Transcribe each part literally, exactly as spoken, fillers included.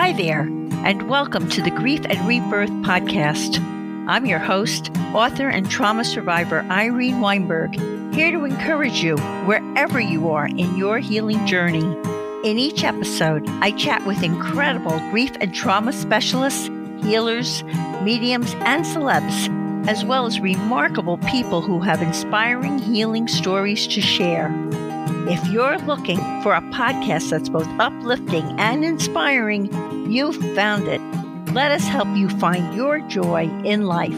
Hi there, and welcome to the Grief and Rebirth podcast. I'm your host, author and trauma survivor Irene Weinberg, here to encourage you wherever you are in your healing journey. In each episode, I chat with incredible grief and trauma specialists, healers, mediums, and celebs, as well as remarkable people who have inspiring healing stories to share. If you're looking for a podcast that's both uplifting and inspiring, you've found it. Let us help you find your joy in life.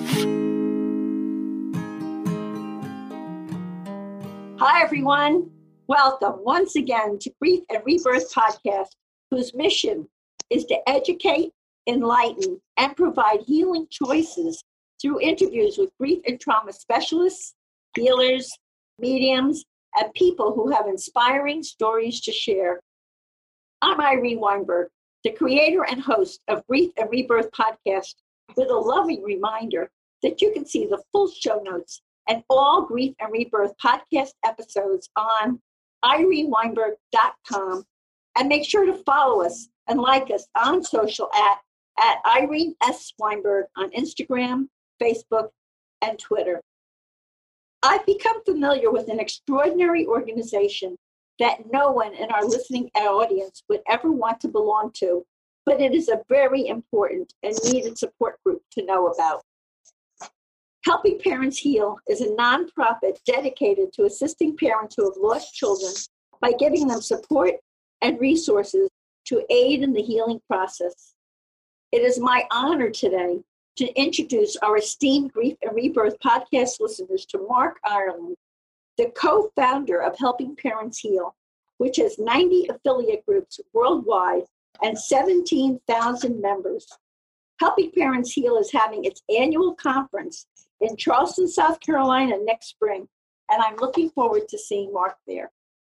Hi, everyone. Welcome once again to Grief and Rebirth podcast, whose mission is to educate, enlighten, and provide healing choices through interviews with grief and trauma specialists, healers, mediums, and people who have inspiring stories to share. I'm Irene Weinberg, the creator and host of Grief and Rebirth podcast, with a loving reminder that you can see the full show notes and all Grief and Rebirth podcast episodes on irene weinberg dot com, and make sure to follow us and like us on social at, at Irene S. Weinberg on Instagram, Facebook, and Twitter. I've become familiar with an extraordinary organization that no one in our listening audience would ever want to belong to, but it is a very important and needed support group to know about. Helping Parents Heal is a nonprofit dedicated to assisting parents who have lost children by giving them support and resources to aid in the healing process. It is my honor today to introduce our esteemed Grief and Rebirth podcast listeners to Mark Ireland, the co-founder of Helping Parents Heal, which has ninety affiliate groups worldwide and seventeen thousand members. Helping Parents Heal is having its annual conference in Charleston, South Carolina next spring, and I'm looking forward to seeing Mark there.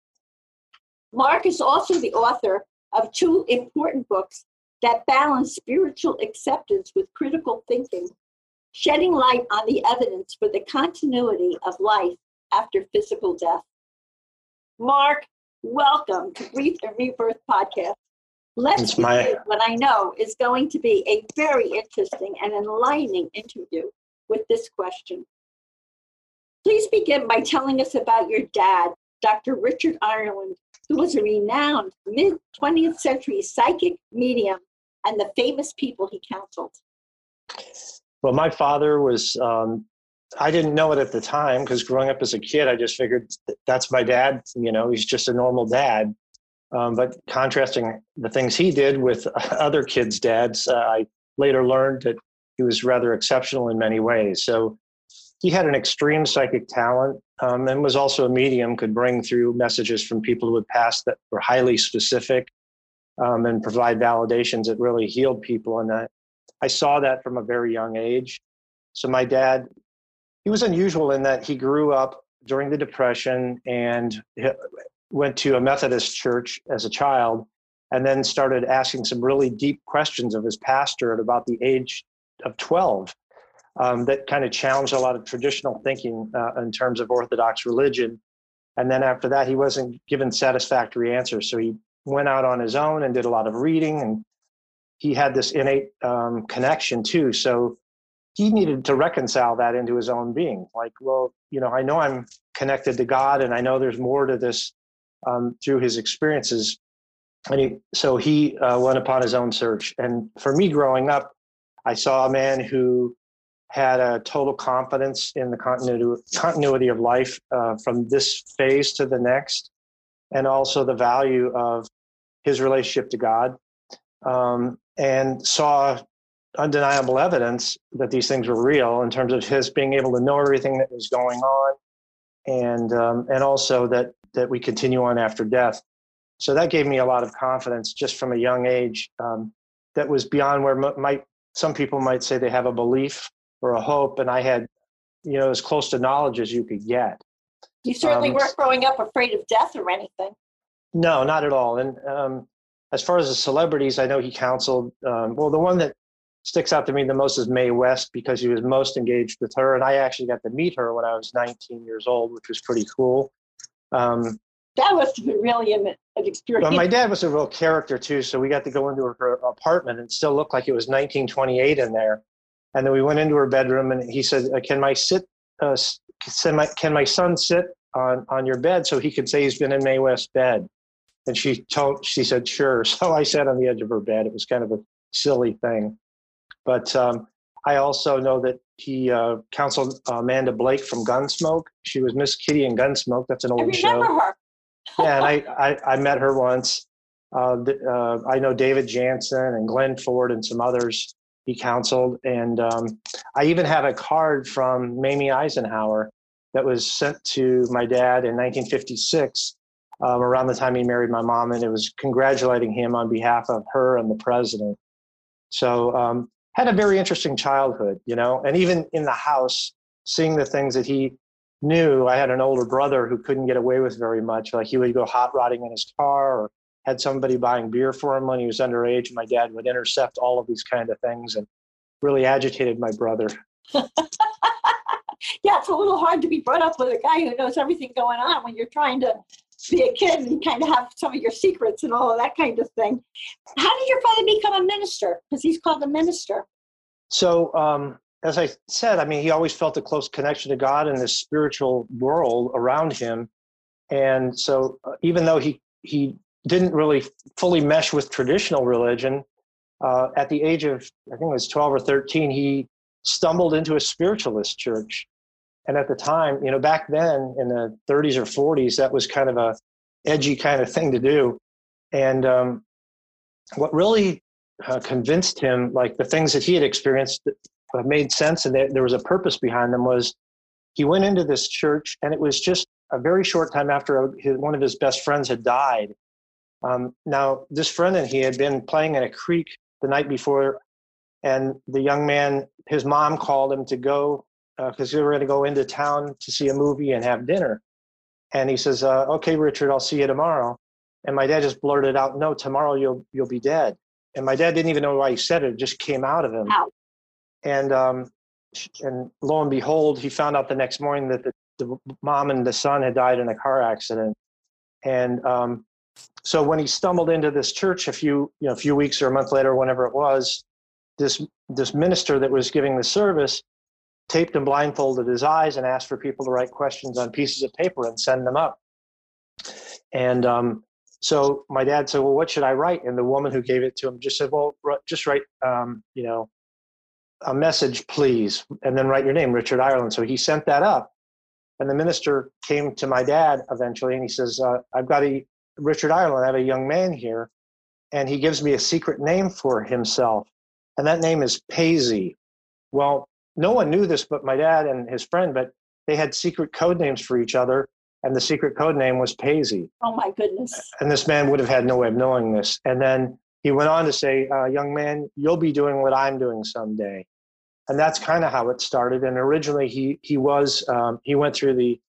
Mark is also the author of two important books that balance spiritual acceptance with critical thinking, shedding light on the evidence for the continuity of life after physical death. Mark, welcome to Grief and Rebirth podcast. Let's begin my... what I know is going to be a very interesting and enlightening interview with this question. Please begin by telling us about your dad, Doctor Richard Ireland, who was a renowned mid-twentieth century psychic medium and the famous people he counseled. Well, my father was, um, I didn't know it at the time because growing up as a kid, I just figured that's my dad. You know, he's just a normal dad. Um, but contrasting the things he did with other kids' dads, uh, I later learned that he was rather exceptional in many ways. So he had an extreme psychic talent um, and was also a medium, could bring through messages from people who had passed that were highly specific. Um, and provide validations that really healed people. And I, I saw that from a very young age. So my dad, he was unusual in that he grew up during the Depression and went to a Methodist church as a child, and then started asking some really deep questions of his pastor at about the age of twelve um, that kind of challenged a lot of traditional thinking uh, in terms of Orthodox religion. And then after that, he wasn't given satisfactory answers. So he went out on his own and did a lot of reading, and he had this innate um, connection too. So he needed to reconcile that into his own being. Like, well, you know, I know I'm connected to God, and I know there's more to this um, through his experiences. And he, so he uh, went upon his own search. And for me growing up, I saw a man who had a total confidence in the continuity, continuity of life uh, from this phase to the next, and also the value of his relationship to God, um, and saw undeniable evidence that these things were real in terms of his being able to know everything that was going on, and um, and also that that we continue on after death. So that gave me a lot of confidence just from a young age. Um, that was beyond where m- might some people might say they have a belief or a hope, and I had, you know, as close to knowledge as you could get. You certainly um, weren't growing up afraid of death or anything. No, not at all. And um, as far as the celebrities, I know he counseled, um, well, the one that sticks out to me the most is Mae West, because he was most engaged with her. And I actually got to meet her when I was nineteen years old, which was pretty cool. Um, that must have been really an, an experience. But my dad was a real character too, so we got to go into her apartment and it still looked like it was nineteen twenty-eight in there. And then we went into her bedroom and he said, "Can my sit, uh, can my can my son sit on on your bed so he could say he's been in Mae West's bed?" And she told, she said, "Sure." So I sat on the edge of her bed. It was kind of a silly thing, but um, I also know that he uh, counseled Amanda Blake from Gunsmoke. She was Miss Kitty in Gunsmoke. That's an old I remember show. her. Yeah, and I, I, I met her once. Uh, uh, I know David Jansen and Glenn Ford and some others he counseled. And um, I even have a card from Mamie Eisenhower that was sent to my dad in nineteen fifty-six, um, around the time he married my mom. And it was congratulating him on behalf of her and the president. So um, had a very interesting childhood, you know, and even in the house, seeing the things that he knew. I had an older brother who couldn't get away with very much. Like he would go hot rodding in his car or had somebody buying beer for him when he was underage. And my dad would intercept all of these kind of things and really agitated my brother. Yeah, it's a little hard to be brought up with a guy who knows everything going on when you're trying to be a kid and kind of have some of your secrets and all of that kind of thing. How did your father become a minister? Because he's called a minister. So, um, as I said, I mean, he always felt a close connection to God and this spiritual world around him. And so uh, even though he, he didn't really fully mesh with traditional religion, uh, at the age of, I think it was twelve or thirteen, he stumbled into a spiritualist church. And at the time, you know, back then in the thirties or forties, that was kind of a edgy kind of thing to do. And um, what really uh, convinced him, like the things that he had experienced that made sense and there was a purpose behind them, was he went into this church and it was just a very short time after his, one of his best friends had died. Um, now, this friend and he had been playing in a creek the night before, and the young man, his mom called him to go because uh, they were going to go into town to see a movie and have dinner. And he says, uh, "Okay, Richard, I'll see you tomorrow." And my dad just blurted out, "No, tomorrow you'll you'll be dead." And my dad didn't even know why he said it; it just came out of him. Wow. And um, and lo and behold, he found out the next morning that the, the mom and the son had died in a car accident. And um, so when he stumbled into this church a few you know a few weeks or a month later, whenever it was, this this minister that was giving the service taped and blindfolded his eyes and asked for people to write questions on pieces of paper and send them up. And um, so my dad said, "Well, what should I write?" And the woman who gave it to him just said, "Well, just write, um, you know, a message, please, and then write your name, Richard Ireland." So he sent that up. And the minister came to my dad eventually and he says, uh, "I've got a Richard Ireland, I have a young man here." And he gives me a secret name for himself. And that name is Paisy. Well, no one knew this but my dad and his friend, but they had secret code names for each other. And the secret code name was Paisy. Oh, my goodness. And this man would have had no way of knowing this. And then he went on to say, uh, "Young man, you'll be doing what I'm doing someday." And that's kind of how it started. And originally he he was, um, he went through the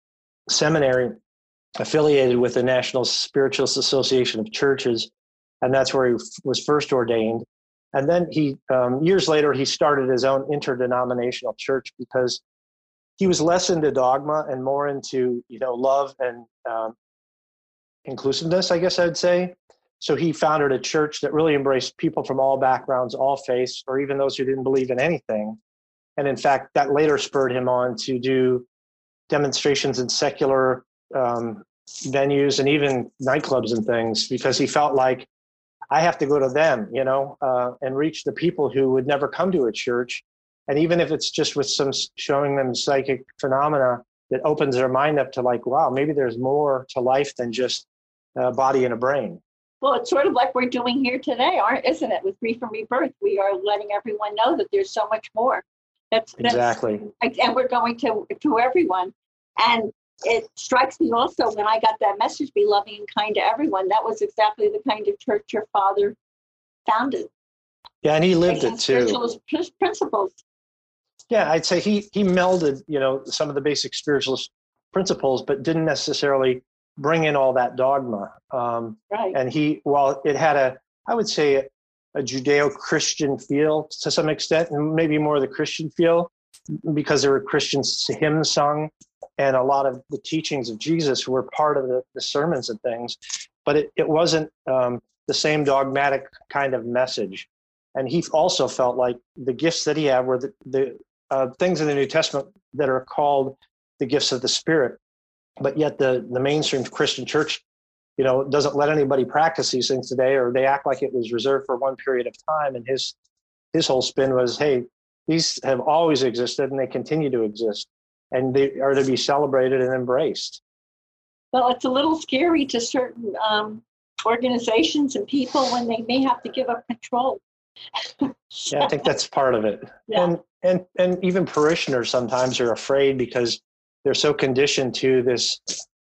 seminary affiliated with the National Spiritualist Association of Churches. And that's where he was first ordained. And then he, um, years later, he started his own interdenominational church because he was less into dogma and more into, you know, love and um, inclusiveness, I guess I'd say. So he founded a church that really embraced people from all backgrounds, all faiths, or even those who didn't believe in anything. And in fact, that later spurred him on to do demonstrations in secular um, venues and even nightclubs and things, because he felt like, I have to go to them, you know, uh, and reach the people who would never come to a church. And even if it's just with some showing them psychic phenomena that opens their mind up to like, wow, maybe there's more to life than just a body and a brain. Well, it's sort of like we're doing here today, aren't isn't it? With Grief and Rebirth, we are letting everyone know that there's so much more. That's, that's exactly, and we're going to to everyone. And it strikes me also when I got that message, "Be loving and kind to everyone." That was exactly the kind of church your father founded. Yeah, and he lived it too. Spiritualist principles. Yeah, I'd say he he melded, you know, some of the basic spiritualist principles, but didn't necessarily bring in all that dogma. Um, right. And he, while it had a, I would say, a, a Judeo-Christian feel to some extent, and maybe more of the Christian feel, because there were Christian hymns sung and a lot of the teachings of Jesus were part of the, the sermons and things, but it, it wasn't um, the same dogmatic kind of message. And he also felt like the gifts that he had were the, the uh, things in the New Testament that are called the gifts of the Spirit, but yet the, the mainstream Christian church, you know, doesn't let anybody practice these things today, or they act like it was reserved for one period of time. And his his whole spin was, hey, these have always existed and they continue to exist, and they are to be celebrated and embraced. Well, it's a little scary to certain um, organizations and people when they may have to give up control. Yeah, I think that's part of it. Yeah. And and and even parishioners sometimes are afraid because they're so conditioned to this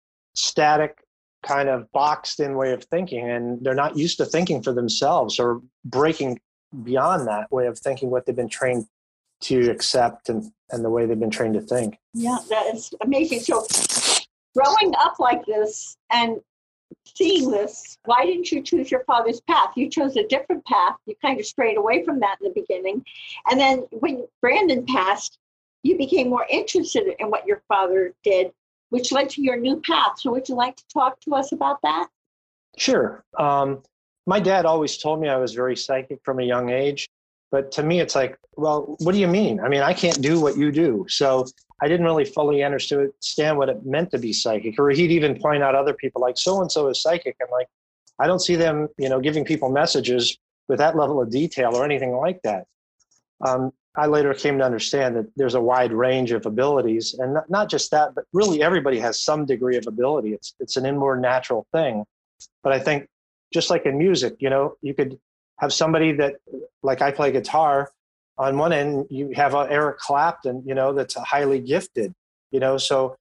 static kind of boxed in way of thinking, and they're not used to thinking for themselves or breaking beyond that way of thinking, what they've been trained to accept and, and the way they've been trained to think. Yeah, that is amazing. So growing up like this and seeing this, why didn't you choose your father's path? You chose a different path. You kind of strayed away from that in the beginning. And then when Brandon passed, you became more interested in what your father did, which led to your new path. So would you like to talk to us about that? Sure. Um, my dad always told me I was very psychic from a young age. But to me, it's like, well, what do you mean? I mean, I can't do what you do. So I didn't really fully understand what it meant to be psychic. Or he'd even point out other people like, so-and-so is psychic. I'm like, I don't see them, you know, giving people messages with that level of detail or anything like that. Um, I later came to understand that there's a wide range of abilities, and not, not just that, but really everybody has some degree of ability. It's it's an inward natural thing. But I think just like in music, you know, you could have somebody that, like I play guitar, on one end you have uh, Eric Clapton, you know, that's highly gifted, you know, so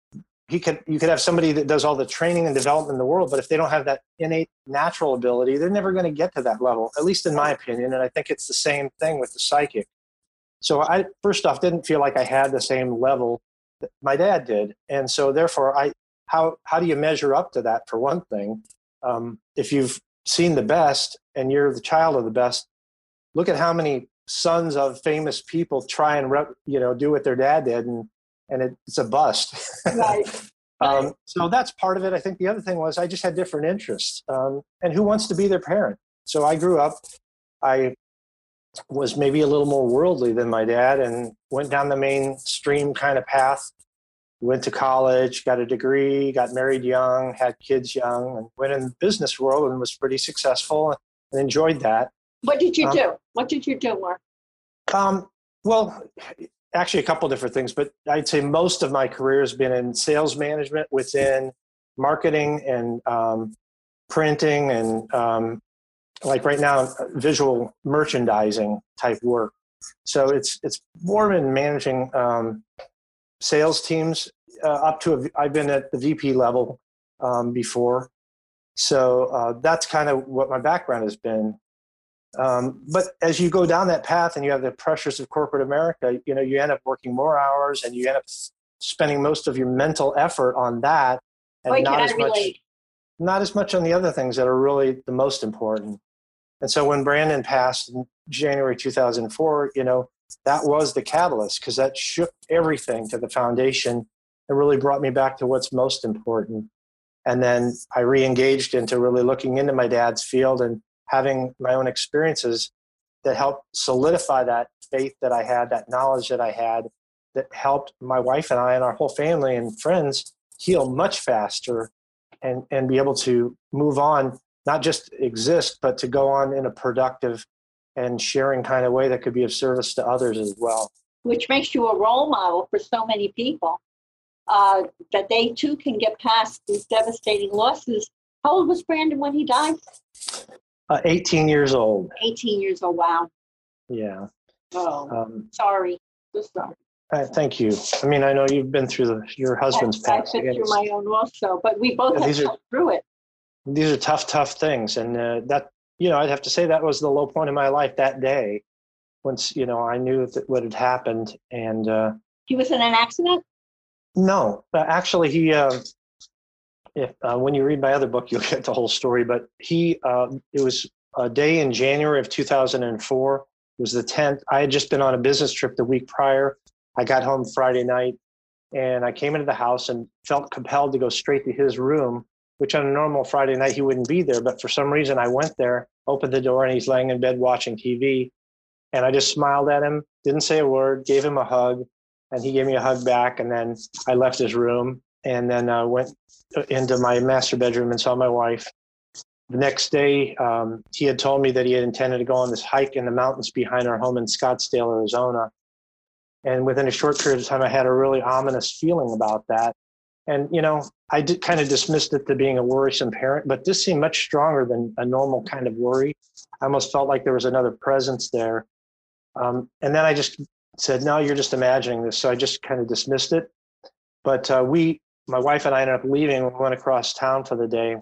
he could, you could have somebody that does all the training and development in the world, but if they don't have that innate natural ability, they're never going to get to that level, at least in my opinion. And I think it's the same thing with the psychic. So I, first off, didn't feel like I had the same level that my dad did. And so therefore, I, how, how do you measure up to that, for one thing? Um, if you've seen the best and you're the child of the best, look at how many sons of famous people try and, you know, do what their dad did, and, and it, it's a bust. Right. um, so that's part of it. I think the other thing was I just had different interests. Um, and who wants to be their parent? So I grew up, I was maybe a little more worldly than my dad and went down the mainstream kind of path. Went to college, got a degree, got married young, had kids young, and went in the business world and was pretty successful and enjoyed that. What did you um, do? What did you do, Mark? Um, well, actually a couple different things, but I'd say most of my career has been in sales management within marketing and um, printing and um, like right now, visual merchandising type work. So it's it's more in managing um, sales teams uh, up to, a, I've been at the V P level um, before. So uh, that's kind of what my background has been. Um, but as you go down that path and you have the pressures of corporate America, you know, you end up working more hours and you end up spending most of your mental effort on that, and oh, not as much, relate. not as much on the other things that are really the most important. And so when Brandon passed in January two thousand four, you know, that was the catalyst, because that shook everything to the foundation and really brought me back to what's most important. And then I re-engaged into really looking into my dad's field and having my own experiences that helped solidify that faith that I had, that knowledge that I had, that helped my wife and I and our whole family and friends heal much faster and, and be able to move on, not just exist, but to go on in a productive and sharing kind of way that could be of service to others as well. Which makes you a role model for so many people, uh, that they too can get past these devastating losses. How old was Brandon when he died? Uh, eighteen years old. eighteen years old, wow. Yeah. Oh, Um, sorry. So sorry. uh, thank you. I mean, I know you've been through the, your husband's I've past. been through my own also, but we both Yeah, have these are- come through it. These are tough, tough things. And uh, that, you know, I'd have to say that was the low point in my life that day. Once, you know, I knew that what had happened. And uh, He was in an accident? no, uh, actually he, uh, if, uh, when you read my other book, you'll get the whole story, but he, uh, it was a day in January of two thousand four. It was the tenth. I had just been on a business trip the week prior. I got home Friday night. And I came into the house and felt compelled to go straight to his room, which on a normal Friday night, he wouldn't be there. But for some reason, I went there, opened the door, and he's laying in bed watching T V. And I just smiled at him, didn't say a word, gave him a hug, and he gave me a hug back. And then I left his room and then uh, went into my master bedroom and saw my wife. The next day, um, he had told me that he had intended to go on this hike in the mountains behind our home in Scottsdale, Arizona. And within a short period of time, I had a really ominous feeling about that. And, you know, I did kind of dismissed it to being a worrisome parent, but this seemed much stronger than a normal kind of worry. I almost felt like there was another presence there. Um, and then I just said, no, you're just imagining this. So I just kind of dismissed it. But uh, we, my wife and I ended up leaving. We went across town for the day.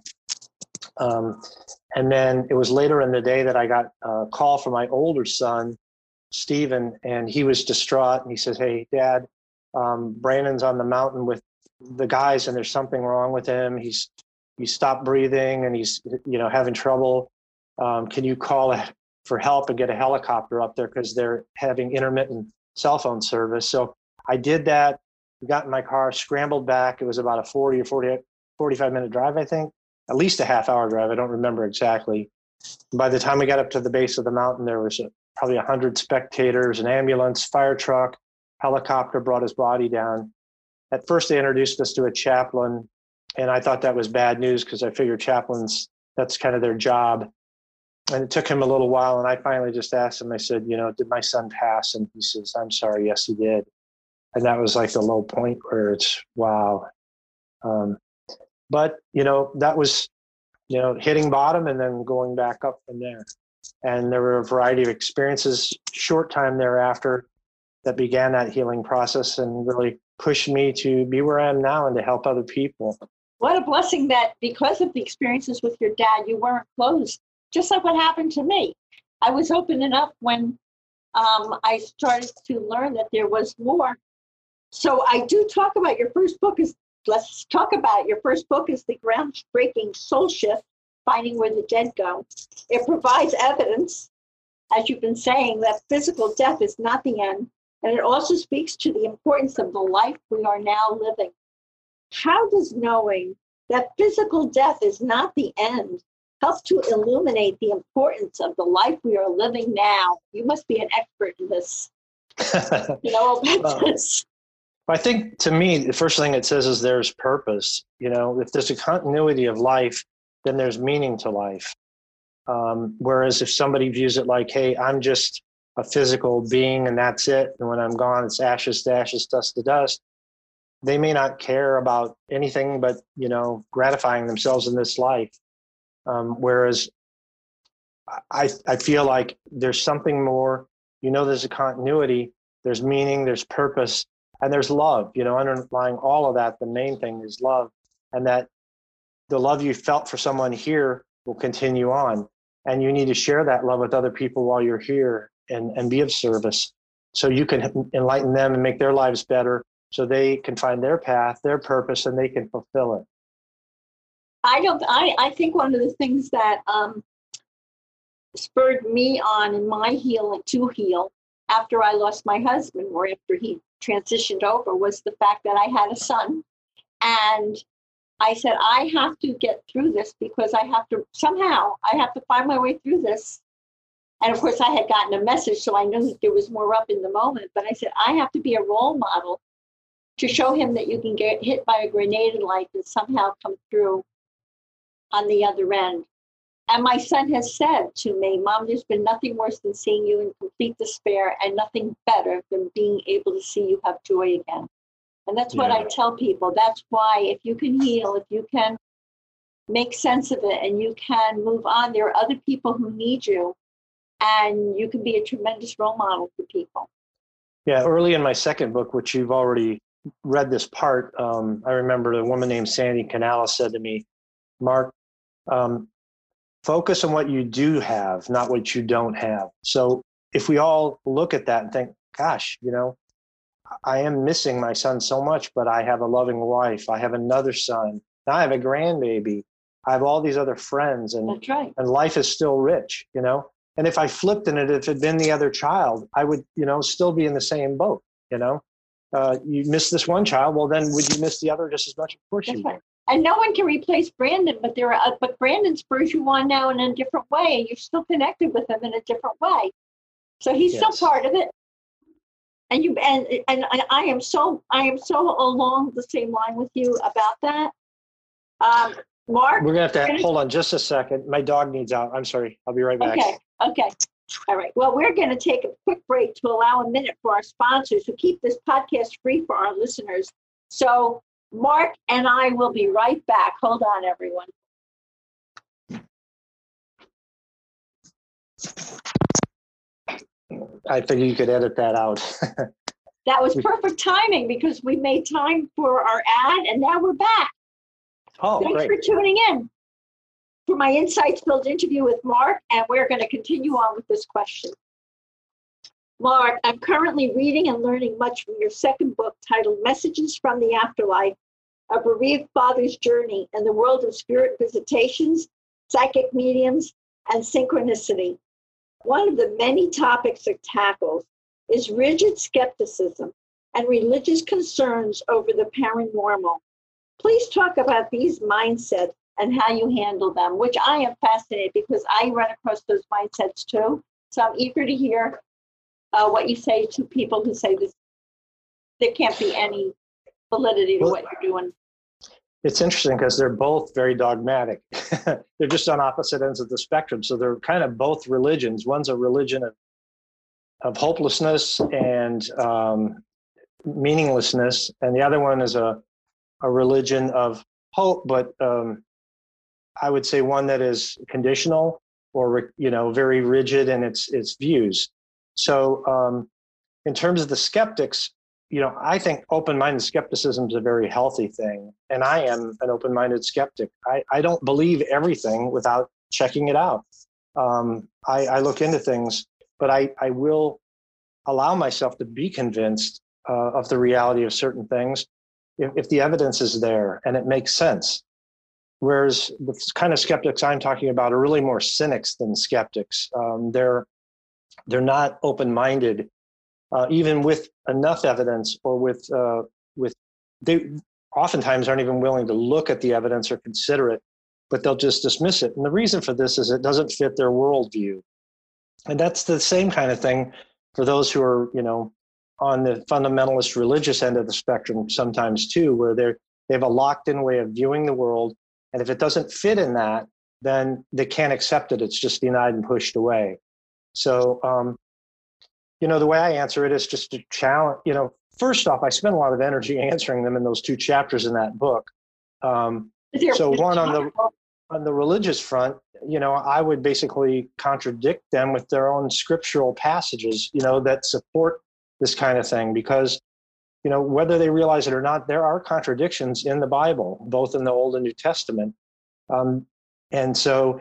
Um, and then it was later in the day that I got a call from my older son, Stephen, and he was distraught. And he says, hey, Dad, um, Brandon's on the mountain with the guys and there's something wrong with him. He's, he stopped breathing and he's, you know, having trouble. Um, can you call it for help and get a helicopter up there because they're having intermittent cell phone service? So I did that, got in my car, scrambled back. It was about a forty or forty, forty-five minute drive, I think, at least a half hour drive. I don't remember exactly. By the time we got up to the base of the mountain, there was a, probably a hundred spectators, an ambulance, fire truck, helicopter brought his body down. At first, they introduced us to a chaplain, and I thought that was bad news because I figured chaplains, that's kind of their job. And it took him a little while, and I finally just asked him, I said, you know, did my son pass? And he says, I'm sorry, yes, he did. And that was like the low point where it's, wow. Um, but, you know, that was, you know, hitting bottom and then going back up from there. And there were a variety of experiences short time thereafter that began that healing process and really pushed me to be where I am now and to help other people. What a blessing that because of the experiences with your dad, you weren't closed, just like what happened to me. I was open enough when um, I started to learn that there was more. So I do talk about your first book is, let's talk about it. Your first book is The Groundbreaking Soul Shift, Finding Where the Dead Go. It provides evidence, as you've been saying, that physical death is not the end. And it also speaks to the importance of the life we are now living. How does knowing that physical death is not the end help to illuminate the importance of the life we are living now? You must be an expert in this. You know about well, this. I think to me, the first thing it says is there's purpose. You know, if there's a continuity of life, then there's meaning to life. Um, whereas if somebody views it like, hey, I'm just a physical being and that's it, and when I'm gone, it's ashes to ashes, dust to dust, they may not care about anything but, you know, gratifying themselves in this life. Um, whereas I, I feel like there's something more, you know, there's a continuity, there's meaning, there's purpose, and there's love, you know, underlying all of that. The main thing is love, and that the love you felt for someone here will continue on. And you need to share that love with other people while you're here and, and be of service so you can enlighten them and make their lives better so they can find their path, their purpose, and they can fulfill it. I don't, I, I think one of the things that um, spurred me on in my healing to heal after I lost my husband or after he transitioned over was the fact that I had a son. And I said, I have to get through this because I have to, somehow, I have to find my way through this. And of course, I had gotten a message, so I knew that there was more up in the moment. But I said, I have to be a role model to show him that you can get hit by a grenade in life and somehow come through on the other end. And my son has said to me, Mom, there's been nothing worse than seeing you in complete despair and nothing better than being able to see you have joy again. And that's what Yeah. I tell people. That's why if you can heal, if you can make sense of it and you can move on, there are other people who need you and you can be a tremendous role model for people. Yeah, early in my second book, which you've already read this part, um, I remember a woman named Sandy Canales said to me, Mark, um, focus on what you do have, not what you don't have. So if we all look at that and think, gosh, you know, I am missing my son so much, but I have a loving wife. I have another son. Now I have a grandbaby. I have all these other friends, and, That's right. and life is still rich, you know? And if I flipped in it, if it had been the other child, I would, you know, still be in the same boat, you know? uh, you miss this one child, well, then would you miss the other just as much? Of course That's you right. would. And no one can replace Brandon, but there are, but Brandon spurs you on now in a different way, and you're still connected with him in a different way. So he's Yes. still part of it. And you and and I am so I am so along the same line with you about that. Um, Mark, We're gonna have to gonna, hold on just a second. My dog needs out. I'm sorry. I'll be right back. Okay. Okay. All right. Well, we're going to take a quick break to allow a minute for our sponsors to keep this podcast free for our listeners. So Mark and I will be right back. Hold on, everyone. I figured you could edit that out. That was perfect timing because we made time for our ad and now we're back. Oh, Thanks great. for tuning in for my insights-filled interview with Mark, and we're going to continue on with this question. Mark, I'm currently reading and learning much from your second book titled Messages from the Afterlife, A Bereaved Father's Journey in the World of Spirit Visitations, Psychic Mediums, and Synchronicity. One of the many topics it tackles is rigid skepticism and religious concerns over the paranormal. Please talk about these mindsets and how you handle them, which I am fascinated because I run across those mindsets too. So I'm eager to hear uh, what you say to people who say this. There can't be any validity to Well, what you're doing. It's interesting because they're both very dogmatic. They're just on opposite ends of the spectrum. So they're kind of both religions. One's a religion of, of hopelessness and um, meaninglessness, and the other one is a, a religion of hope, but um, I would say one that is conditional or, you know, very rigid in its its views. So um, in terms of the skeptics, you know, I think open-minded skepticism is a very healthy thing. And I am an open-minded skeptic. I, I don't believe everything without checking it out. Um, I, I look into things, but I, I will allow myself to be convinced uh, of the reality of certain things if, if the evidence is there and it makes sense. Whereas the kind of skeptics I'm talking about are really more cynics than skeptics. Um, they're they're not open-minded, uh, even with enough evidence or with uh, with they oftentimes aren't even willing to look at the evidence or consider it, but they'll just dismiss it. And the reason for this is it doesn't fit their worldview. And that's the same kind of thing for those who are, you know, on the fundamentalist religious end of the spectrum sometimes too, where they're they have a locked-in way of viewing the world. And if it doesn't fit in that, then they can't accept it. It's just denied and pushed away. So, um, you know, the way I answer it is just to challenge, you know, first off, I spend a lot of energy answering them in those two chapters in that book. Um, so one on the on the religious front, you know, I would basically contradict them with their own scriptural passages, you know, that support this kind of thing, because you know, whether they realize it or not, there are contradictions in the Bible, both in the Old and New Testament. Um, and so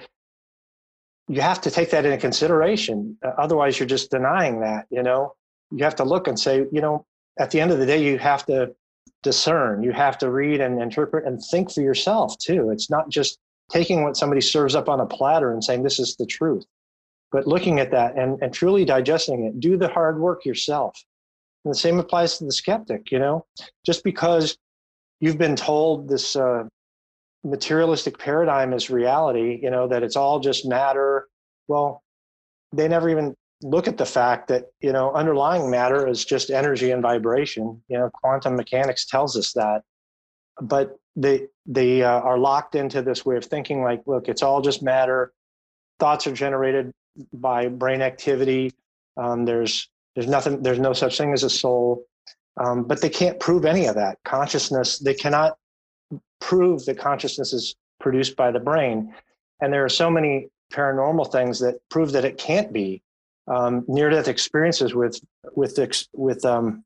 you have to take that into consideration. Uh, otherwise, you're just denying that, you know. You have to look and say, you know, at the end of the day, you have to discern. You have to read and interpret and think for yourself, too. It's not just taking what somebody serves up on a platter and saying, this is the truth, but looking at that and, and truly digesting it. Do the hard work yourself. And the same applies to the skeptic, you know, just because you've been told this uh, materialistic paradigm is reality, you know, that it's all just matter. Well, they never even look at the fact that, you know, underlying matter is just energy and vibration. You know, quantum mechanics tells us that. But they, they uh, are locked into this way of thinking like, look, it's all just matter. Thoughts are generated by brain activity. Um, there's There's nothing, there's no such thing as a soul, um, but they can't prove any of that. Consciousness, they cannot prove that consciousness is produced by the brain. And there are so many paranormal things that prove that it can't be. Um, near-death experiences with with with um,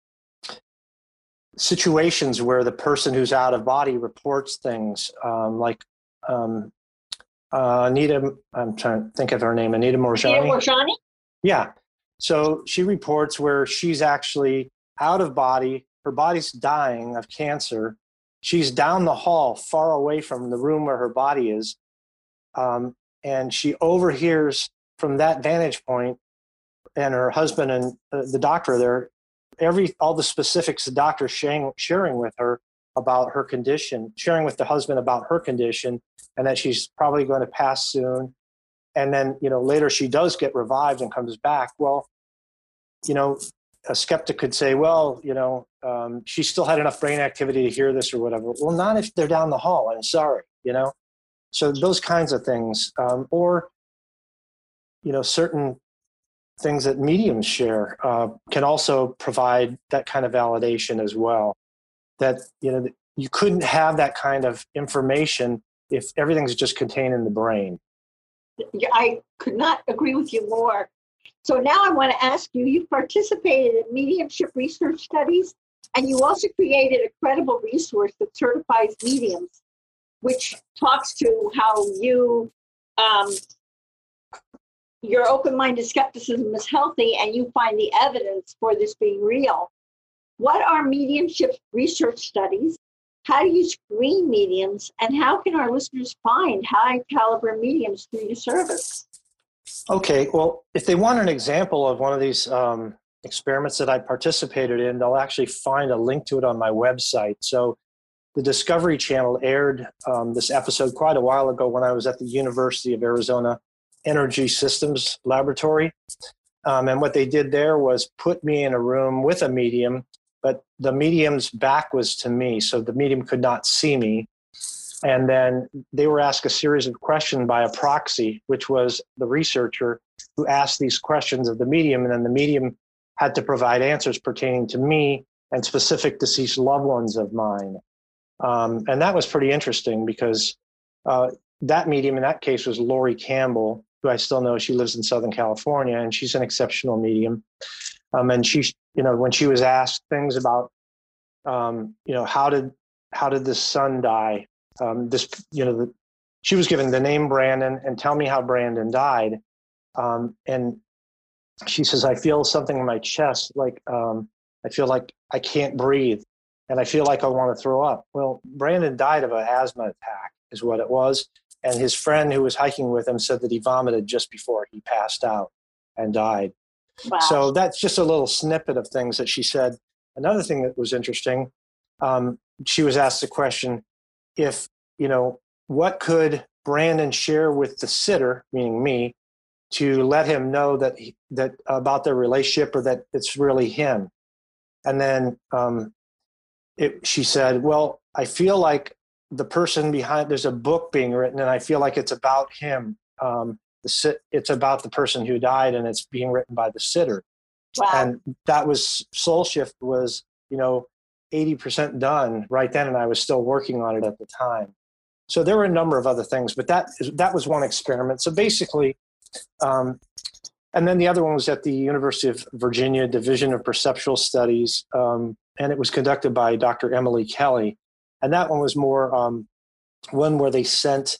situations where the person who's out of body reports things um, like um, uh, Anita. I'm trying to think of her name. Anita Moorjani. Anita Moorjani? Yeah. So she reports where she's actually out of body. Her body's dying of cancer. She's down the hall, far away from the room where her body is. Um, and she overhears from that vantage point, and her husband and uh, the doctor are there, every all the specifics the doctor sharing sharing with her about her condition, sharing with the husband about her condition, and that she's probably going to pass soon. And then, you know, later she does get revived and comes back. Well, you know, a skeptic could say, well, you know, um, she still had enough brain activity to hear this or whatever. Well, not if they're down the hall. I'm sorry, you know. So those kinds of things, um, or, you know, certain things that mediums share uh, can also provide that kind of validation as well. That, you know, you couldn't have that kind of information if everything's just contained in the brain. I could not agree with you more. So now I want to ask you, you participated in mediumship research studies, and you also created a credible resource that certifies mediums, which talks to how you, um, your open-minded skepticism is healthy and you find the evidence for this being real. What are mediumship research studies? How do you screen mediums? And how can our listeners find high caliber mediums through your service? Okay, well, if they want an example of one of these um, experiments that I participated in, they'll actually find a link to it on my website. So the Discovery Channel aired um, this episode quite a while ago when I was at the University of Arizona Energy Systems Laboratory. Um, and what they did there was put me in a room with a medium, but the medium's back was to me, so the medium could not see me. And then they were asked a series of questions by a proxy, which was the researcher who asked these questions of the medium, and then the medium had to provide answers pertaining to me and specific deceased loved ones of mine. Um, and that was pretty interesting because uh, that medium in that case was Lori Campbell, who I still know. She lives in Southern California, and she's an exceptional medium. Um, and she, you know, when she was asked things about, um, you know, how did how did this son die? Um, this, you know, the, she was given the name Brandon and tell me how Brandon died. Um, and she says, I feel something in my chest, like um, I feel like I can't breathe, and I feel like I want to throw up. Well, Brandon died of an asthma attack, is what it was. And his friend who was hiking with him said that he vomited just before he passed out and died. Wow. So that's just a little snippet of things that she said. Another thing that was interesting, um, she was asked the question, if, you know, what could Brandon share with the sitter, meaning me, to let him know that he, that about their relationship or that it's really him? And then um, it, she said, well, I feel like the person behind, there's a book being written and I feel like it's about him. Um, the sit, it's about the person who died and it's being written by the sitter. Wow. And that was, Soul Shift was, you know, eighty percent done right then, and I was still working on it at the time. So there were a number of other things, but that that was one experiment. So basically, um, and then the other one was at the University of Virginia Division of Perceptual Studies, um, and it was conducted by Doctor Emily Kelly. And that one was more um, one where they sent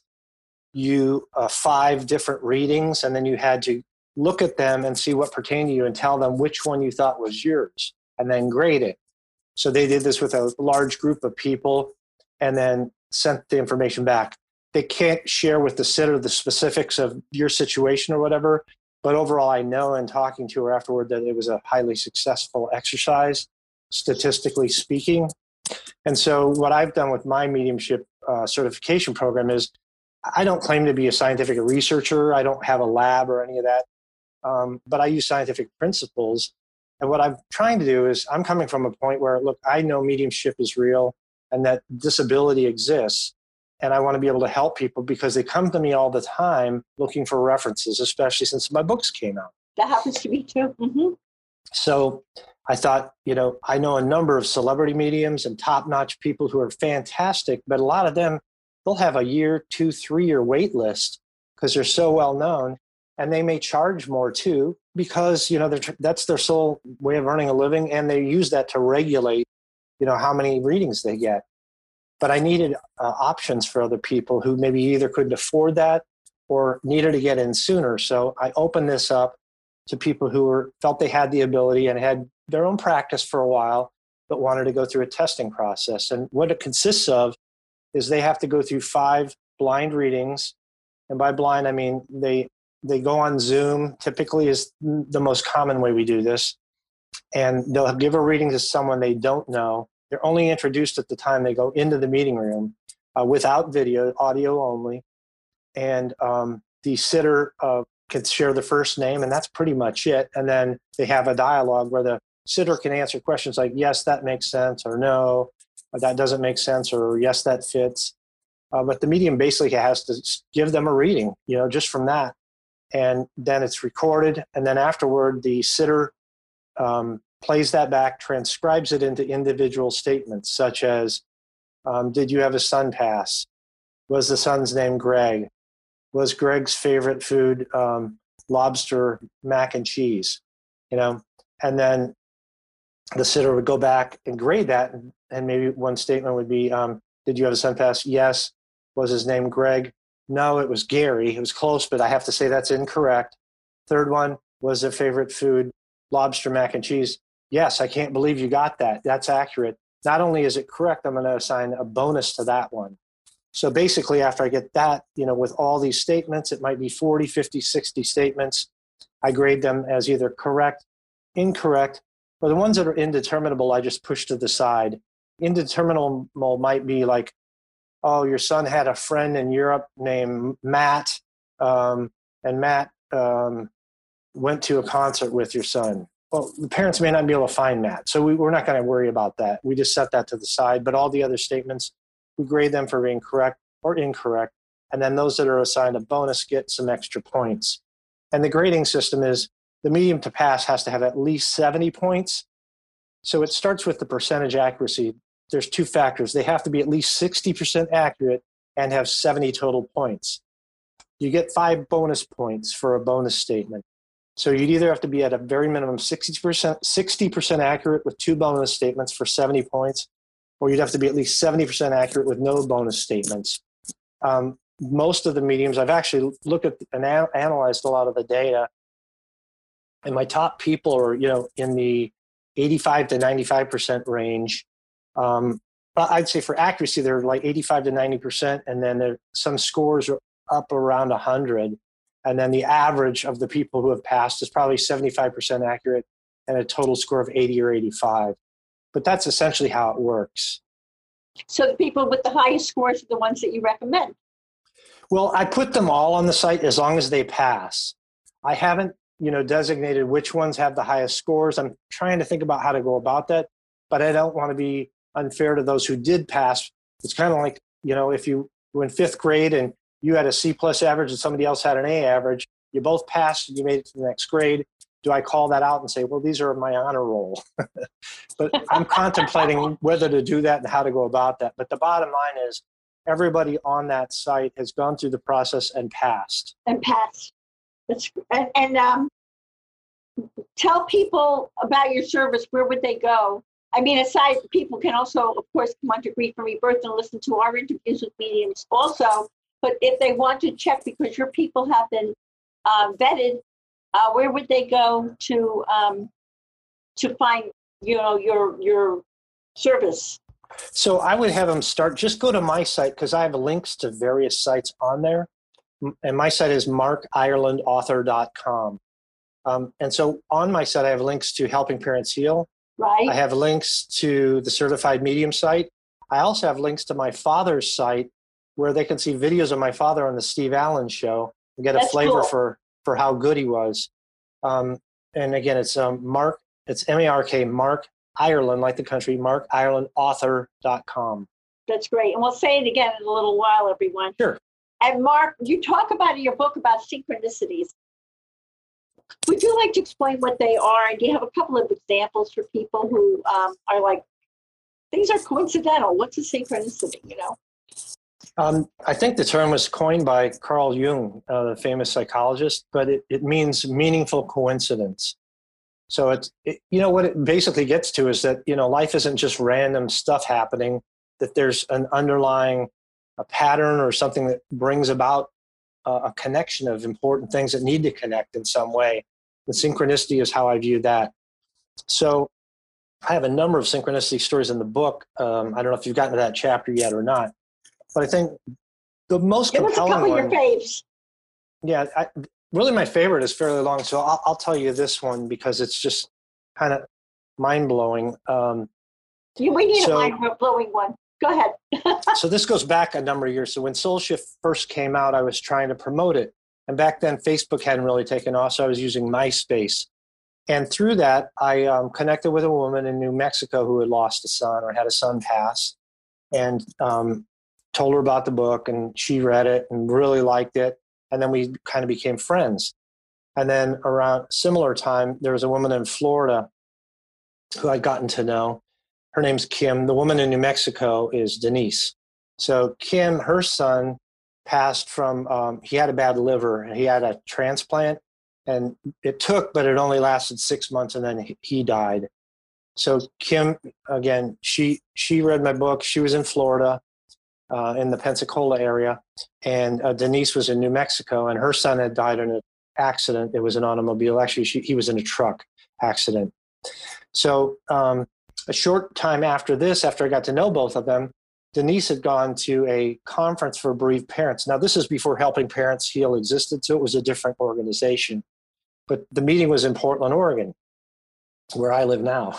you uh, five different readings, and then you had to look at them and see what pertained to you and tell them which one you thought was yours, and then grade it. So they did this with a large group of people and then sent the information back. They can't share with the sitter the specifics of your situation or whatever, but overall I know in talking to her afterward that it was a highly successful exercise, statistically speaking. And so what I've done with my mediumship uh, certification program is I don't claim to be a scientific researcher. I don't have a lab or any of that, um, but I use scientific principles. And what I'm trying to do is I'm coming from a point where, look, I know mediumship is real and that disability exists. And I want to be able to help people because they come to me all the time looking for references, especially since my books came out. That happens to me too. Mm-hmm. So I thought, you know, I know a number of celebrity mediums and top-notch people who are fantastic, but a lot of them, they'll have a year, two, three-year wait list because they're so well known. And they may charge more too, because, you know, that's their sole way of earning a living. And they use that to regulate, you know, how many readings they get. But I needed uh, options for other people who maybe either couldn't afford that or needed to get in sooner. So I opened this up to people who were, felt they had the ability and had their own practice for a while, but wanted to go through a testing process. And what it consists of is they have to go through five blind readings. And by blind, I mean they They go on Zoom, typically is the most common way we do this. and they'll give a reading to someone they don't know. They're only introduced at the time they go into the meeting room, uh, without video, audio only. And um, the sitter uh, can share the first name, and that's pretty much it. And then they have a dialogue where the sitter can answer questions like, yes, that makes sense, or no, or that doesn't make sense, or yes, that fits. Uh, but the medium basically has to give them a reading, you know, just from that. And then it's recorded. And then afterward, the sitter um, plays that back, transcribes it into individual statements, such as, um, did you have a son pass? Was the son's name Greg? Was Greg's favorite food um, lobster mac and cheese? You know, and then the sitter would go back and grade that, and, and maybe one statement would be, um, did you have a son pass? Yes. Was his name Greg? No, it was Gary. It was close, but I have to say that's incorrect. Third one, was their favorite food lobster mac and cheese? Yes, I can't believe you got that. That's accurate. Not only is it correct, I'm going to assign a bonus to that one. So basically, after I get that, you know, with all these statements, it might be forty, fifty, sixty statements. I grade them as either correct, incorrect, or the ones that are indeterminable, I just push to the side. Indeterminable might be like, oh, your son had a friend in Europe named Matt, um, and Matt um, went to a concert with your son. Well, the parents may not be able to find Matt, so we, we're not going to worry about that. We just set that to the side. But all the other statements, we grade them for being correct or incorrect, and then those that are assigned a bonus get some extra points. And the grading system is the medium to pass has to have at least seventy points. So it starts with the percentage accuracy. There's two factors. They have to be at least sixty percent accurate and have seventy total points. You get five bonus points for a bonus statement. So you'd either have to be at a very minimum sixty percent, sixty percent accurate with two bonus statements for seventy points, or you'd have to be at least seventy percent accurate with no bonus statements. Um, most of the mediums, I've actually looked at and a- analyzed a lot of the data, and my top people are, you know, in the eighty-five to ninety-five percent range. Um, I'd say for accuracy, they're like eighty-five to ninety percent, and then there, some scores are up around one hundred. And then the average of the people who have passed is probably seventy-five percent accurate and a total score of eighty or eighty-five. But that's essentially how it works. So the people with the highest scores are the ones that you recommend? Well, I put them all on the site as long as they pass. I haven't, you know, designated which ones have the highest scores. I'm trying to think about how to go about that, but I don't want to be unfair to those who did pass. It's kind of like, you know, if you were in fifth grade and you had a C plus average and somebody else had an A average, you both passed and you made it to the next grade. Do I call that out and say, well, these are my honor roll? But I'm contemplating whether to do that and how to go about that. But the bottom line is everybody on that site has gone through the process and passed. And passed. That's, and and um, tell people about your service. Where would they go? I mean, aside, people can also, of course, come on to Grief and Rebirth and listen to our interviews with mediums also. But if they want to check, because your people have been uh, vetted, uh, where would they go to um, to find, you know, your your service? So I would have them start, just go to my site because I have links to various sites on there. And my site is mark ireland author dot com. Um, and so on my site, I have links to Helping Parents Heal. Right. I have links to the Certified Medium site. I also have links to my father's site where they can see videos of my father on the Steve Allen show and get a That's flavor cool. for, for how good he was. Um, and again, it's um, Mark, it's M A R K, Mark Ireland, like the country, mark ireland author dot com. That's great. And we'll say it again in a little while, everyone. Sure. And Mark, you talk about in your book about synchronicities. Would you like to explain what they are? And do you have a couple of examples for people who um, are like, things are coincidental? What's a synchronicity, you know? Um, I think the term was coined by Carl Jung, uh, the famous psychologist, but it, it means meaningful coincidence. So it's, it, you know, what it basically gets to is that, you know, life isn't just random stuff happening, that there's an underlying a pattern or something that brings about uh, a connection of important things that need to connect in some way. The synchronicity is how I view that. So I have a number of synchronicity stories in the book. Um, I don't know if you've gotten to that chapter yet or not, but I think the most Give us a compelling couple one, of your faves. yeah, I, really my favorite is fairly long. So I'll, I'll tell you this one because it's just kind of mind blowing. Um, You, we need so, a mind-blowing one. Go ahead. So this goes back a number of years. So when Soul Shift first came out, I was trying to promote it. And back then, Facebook hadn't really taken off, so I was using MySpace. And through that, I um, connected with a woman in New Mexico who had lost a son or had a son pass, and um, told her about the book, and she read it and really liked it. And then we kind of became friends. And then around similar time, there was a woman in Florida who I'd gotten to know. Her name's Kim. The woman in New Mexico is Denise. So Kim, her son passed from, um, he had a bad liver and he had a transplant, and it took, but it only lasted six months and then he, he died. So Kim, again, she, she read my book. She was in Florida, uh, in the Pensacola area, and uh, Denise was in New Mexico, and her son had died in an accident. It was an automobile. Actually, she, he was in a truck accident. So, um, a short time after this, after I got to know both of them, Denise had gone to a conference for bereaved parents. Now, this is before Helping Parents Heal existed, so it was a different organization. But the meeting was in Portland, Oregon, where I live now.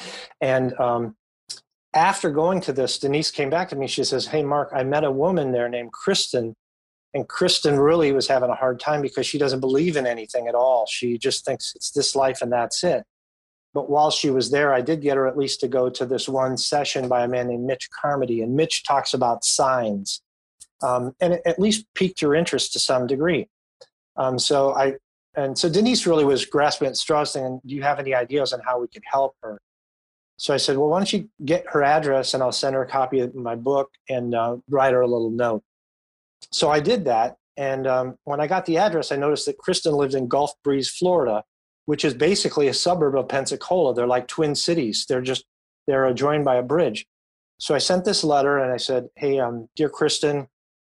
and um, after going to this, Denise came back to me. She says, "Hey, Mark, I met a woman there named Kristen. And Kristen really was having a hard time because she doesn't believe in anything at all. She just thinks it's this life and that's it." But while she was there, I did get her at least to go to this one session by a man named Mitch Carmody. And Mitch talks about signs. Um, and it at least piqued her interest to some degree. Um, so I, and so Denise really was grasping at straws saying, "Do you have any ideas on how we could help her?" So I said, "Well, why don't you get her address and I'll send her a copy of my book and uh, write her a little note." So I did that. And um, when I got the address, I noticed that Kristen lived in Gulf Breeze, Florida, which is basically a suburb of Pensacola. They're like twin cities. They're just, they're adjoined by a bridge. So I sent this letter and I said, "Hey, um, dear Kristen,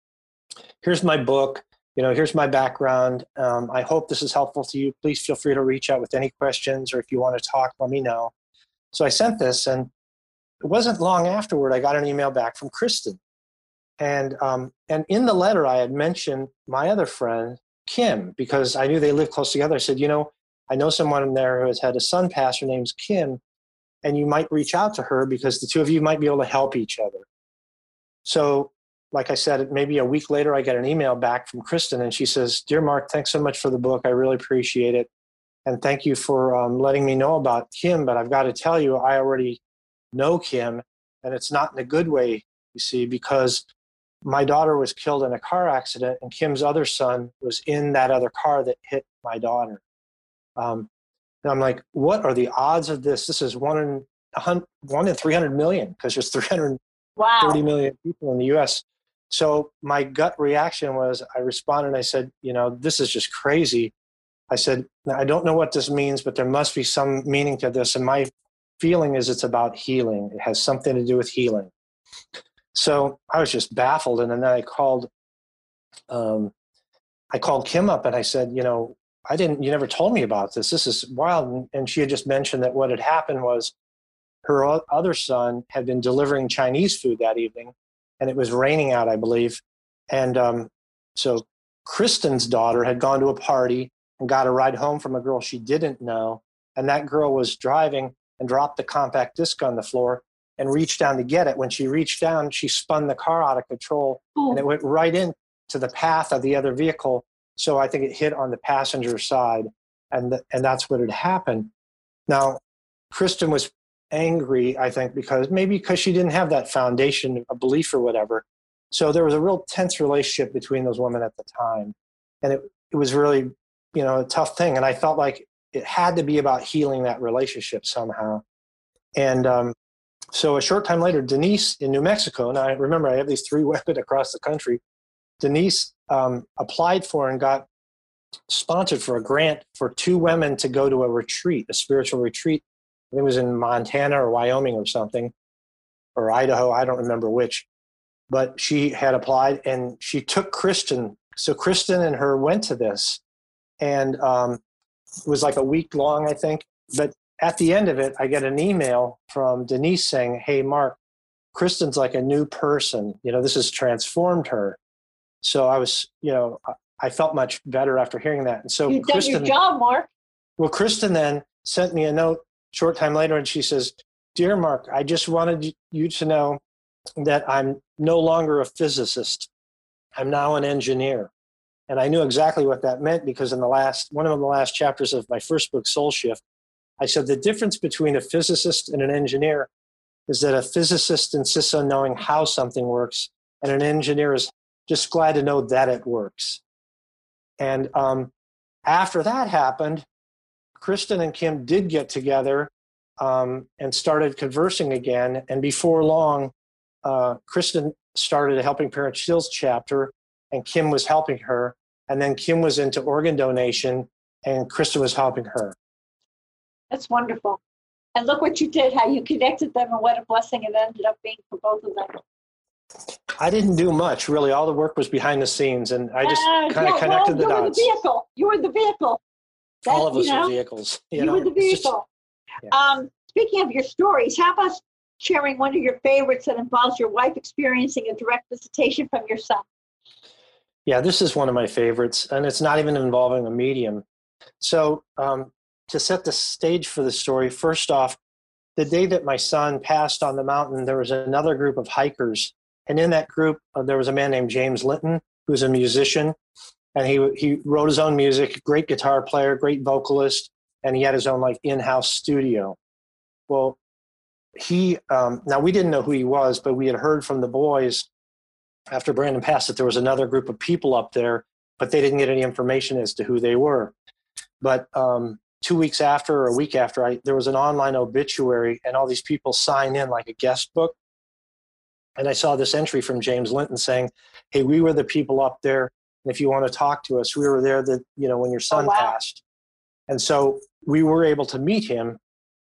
here's my book. You know, here's my background. Um, I hope this is helpful to you. Please feel free to reach out with any questions, or if you want to talk, let me know." So I sent this, and it wasn't long afterward, I got an email back from Kristen. And, um, and in the letter, I had mentioned my other friend, Kim, because I knew they lived close together. I said, "You know, I know someone in there who has had a son pass. Her name's Kim, and you might reach out to her because the two of you might be able to help each other." So, like I said, maybe a week later, I get an email back from Kristen, and she says, "Dear Mark, thanks so much for the book. I really appreciate it. And thank you for um, letting me know about Kim. But I've got to tell you, I already know Kim, and it's not in a good way, you see, because my daughter was killed in a car accident, and Kim's other son was in that other car that hit my daughter." Um, and I'm like, what are the odds of this? This is one in one in three hundred million, because there's three hundred thirty Wow. million people in the U S. So my gut reaction was, I responded and I said, "You know, this is just crazy." I said, "I don't know what this means, but there must be some meaning to this. And my feeling is it's about healing. It has something to do with healing." So I was just baffled. And then I called, um, I called Kim up and I said, "You know, I didn't, you never told me about this. This is wild." And she had just mentioned that what had happened was her other son had been delivering Chinese food that evening, and it was raining out, I believe. And um, so Kristen's daughter had gone to a party and got a ride home from a girl she didn't know. And that girl was driving and dropped the compact disc on the floor and reached down to get it. When she reached down, she spun the car out of control. Ooh. And it went right into the path of the other vehicle. So I think it hit on the passenger side, and th- and that's what had happened. Now, Kristen was angry, I think, because maybe because she didn't have that foundation of belief or whatever. So there was a real tense relationship between those women at the time. And it, it was really, you know, a tough thing. And I felt like it had to be about healing that relationship somehow. And um, so a short time later, Denise in New Mexico, and I remember I have these three women across the country, Denise um, applied for and got sponsored for a grant for two women to go to a retreat, a spiritual retreat. I think it was in Montana or Wyoming or something, or Idaho. I don't remember which. But she had applied, and she took Kristen. So Kristen and her went to this, and um, it was like a week long, I think. But at the end of it, I get an email from Denise saying, "Hey, Mark, Kristen's like a new person. You know, this has transformed her." So I was, you know, I felt much better after hearing that. And so You've Kristen, done your job, Mark. well, Kristen then sent me a note. short time later, and she says, "Dear Mark, I just wanted you to know that I'm no longer a physicist. I'm now an engineer." And I knew exactly what that meant, because in the last one of the last chapters of my first book, Soul Shift, I said the difference between a physicist and an engineer is that a physicist insists on knowing how something works, and an engineer is just glad to know that it works. And um, after that happened, Kristen and Kim did get together um, and started conversing again. And before long, uh, Kristen started a Helping Parents Shields chapter, and Kim was helping her. And then Kim was into organ donation, and Kristen was helping her. That's wonderful. And look what you did, how you connected them, and what a blessing it ended up being for both of them. I didn't do much, really. All the work was behind the scenes, and I just uh, kind of yeah, connected well, the you dots. You were the vehicle. You were the vehicle. That, All of us you know, are vehicles. You, you know? were the vehicle. Just, yeah. um, speaking of your stories, how about sharing one of your favorites that involves your wife experiencing a direct visitation from your son? Yeah, this is one of my favorites, and it's not even involving a medium. So um, to set the stage for the story, first off, the day that my son passed on the mountain, there was another group of hikers. And in that group, uh, there was a man named James Linton, who's a musician. And he he wrote his own music, great guitar player, great vocalist, and he had his own like in-house studio. Well, he, um, now we didn't know who he was, but we had heard from the boys after Brandon passed that there was another group of people up there, but they didn't get any information as to who they were. But um, two weeks after or a week after, I, there was an online obituary, and all these people sign in like a guest book. And I saw this entry from James Linton saying, "Hey, we were the people up there, and if you want to talk to us, we were there that, you know, when your son oh, wow. passed." And so we were able to meet him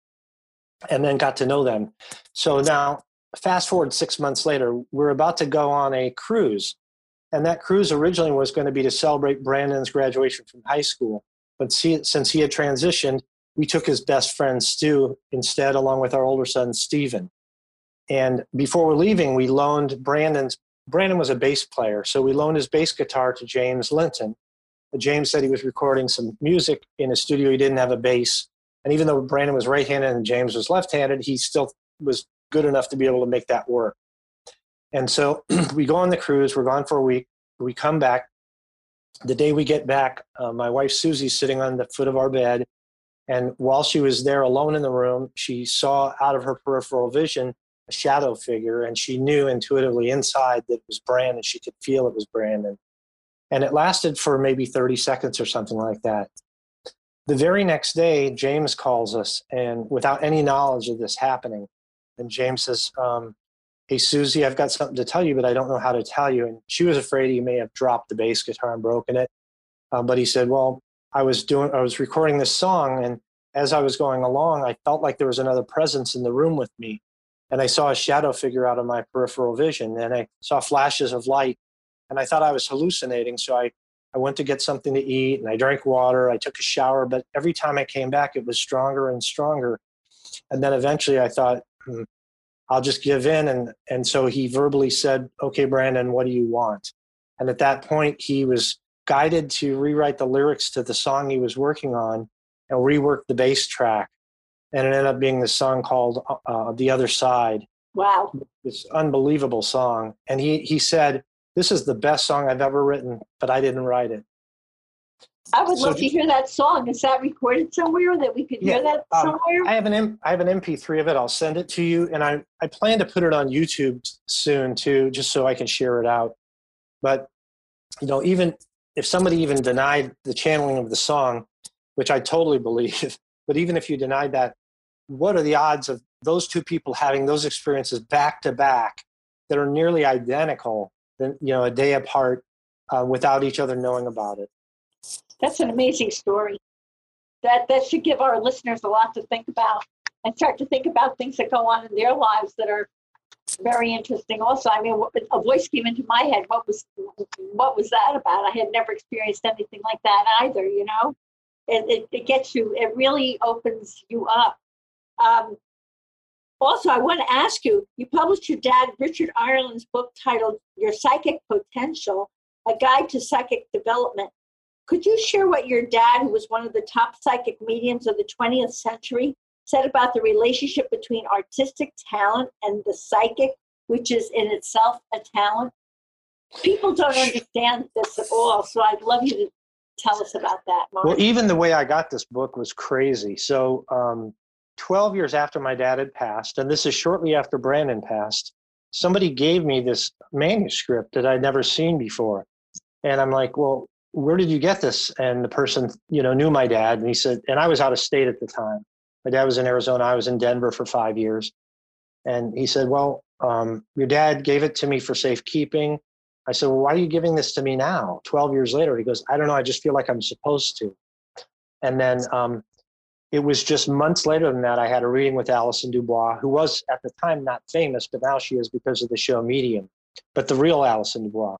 and then got to know them. So now, fast forward six months later, we're about to go on a cruise. And that cruise originally was going to be to celebrate Brandon's graduation from high school. But see, since he had transitioned, we took his best friend, Stu, instead, along with our older son, Stephen. And before we're leaving, we loaned Brandon's, Brandon was a bass player, so we loaned his bass guitar to James Linton. James said he was recording some music in a studio. He didn't have a bass. And even though Brandon was right-handed and James was left-handed, he still was good enough to be able to make that work. And so we go on the cruise. We're gone for a week. We come back. The day we get back, uh, my wife, Susie's sitting on the foot of our bed. And while she was there alone in the room, she saw out of her peripheral vision a shadow figure, and she knew intuitively inside that it was Brandon. She could feel it was Brandon. And it lasted for maybe thirty seconds or something like that. The very next day, James calls us, and without any knowledge of this happening, and James says, um, "Hey, Susie, I've got something to tell you, but I don't know how to tell you." And she was afraid he may have dropped the bass guitar and broken it. Um, but he said, "Well, I was doing, I was recording this song, and as I was going along, I felt like there was another presence in the room with me. And I saw a shadow figure out of my peripheral vision, and I saw flashes of light, and I thought I was hallucinating. So I, I went to get something to eat, and I drank water. I took a shower, but every time I came back, it was stronger and stronger. And then eventually I thought, hmm, I'll just give in. And, and so he verbally said, "Okay, Brandon, what do you want?" And at that point, he was guided to rewrite the lyrics to the song he was working on and rework the bass track. And it ended up being this song called uh, The Other Side. Wow. This unbelievable song. And he, he said, "This is the best song I've ever written, but I didn't write it." I would So love to hear that song. Is that recorded somewhere that we could Yeah, hear that um, somewhere? I have an M- I have an M P three of it. I'll send it to you, and I I plan to put it on YouTube soon too, just so I can share it out. But you know, even if somebody even denied the channeling of the song, which I totally believe, but even if you denied that, what are the odds of those two people having those experiences back to back that are nearly identical, you know, a day apart, uh, without each other knowing about it? That's an amazing story. That that should give our listeners a lot to think about, and start to think about things that go on in their lives that are very interesting. Also, I mean, a voice came into my head. What was what was that about? I had never experienced anything like that either. You know, it it, it gets you. It really opens you up. Um, also, I want to ask you. You published your dad Richard Ireland's book titled "Your Psychic Potential: A Guide to Psychic Development." Could you share what your dad, who was one of the top psychic mediums of the twentieth century, said about the relationship between artistic talent and the psychic, which is in itself a talent. People don't understand this at all, so I'd love you to tell us about that, Mark. Well, even the way I got this book was crazy. So um, twelve years after my dad had passed, and this is shortly after Brandon passed, somebody gave me this manuscript that I'd never seen before. And I'm like, well, where did you get this? And the person, you know, knew my dad. And he said, and I was out of state at the time. My dad was in Arizona. I was in Denver for five years. And he said, well, um, your dad gave it to me for safekeeping. I said, well, why are you giving this to me now, twelve years later? He goes, I don't know. I just feel like I'm supposed to. And then um, it was just months later than that, I had a reading with Alison Dubois, who was at the time not famous, but now she is because of the show Medium, but the real Alison Dubois.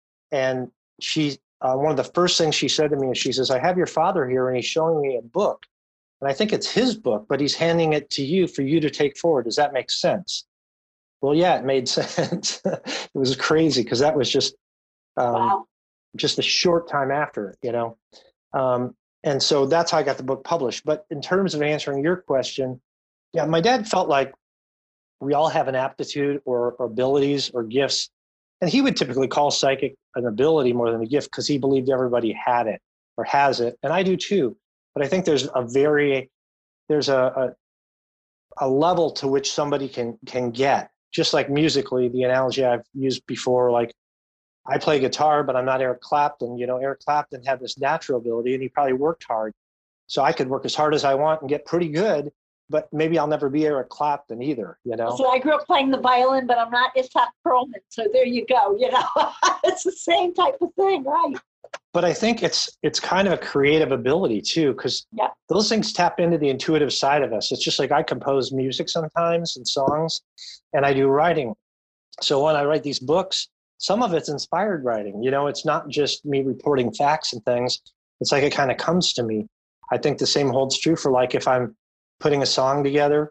And she, uh, one of the first things she said to me is, she says, I have your father here and he's showing me a book. And I think it's his book, but he's handing it to you for you to take forward. Does that make sense? Well, yeah, it made sense. It was crazy because that was just um, wow. just a short time after, you know. Um, and so that's how I got the book published. But in terms of answering your question, yeah, my dad felt like we all have an aptitude or, or abilities or gifts. And he would typically call psychic an ability more than a gift because he believed everybody had it or has it. And I do too. But I think there's a very, there's a, a, a level to which somebody can can get. Just like musically, the analogy I've used before, like I play guitar, but I'm not Eric Clapton. You know, Eric Clapton had this natural ability and he probably worked hard. So I could work as hard as I want and get pretty good, but maybe I'll never be Eric Clapton either, you know? So I grew up playing the violin, but I'm not Itzhak Perlman. So there you go, you know? It's the same type of thing, right? But I think it's it's kind of a creative ability too, because yeah. those things tap into the intuitive side of us. It's just like I compose music sometimes and songs, and I do writing. So when I write these books, some of it's inspired writing. You know, it's not just me reporting facts and things. It's like it kind of comes to me. I think the same holds true for like if I'm putting a song together,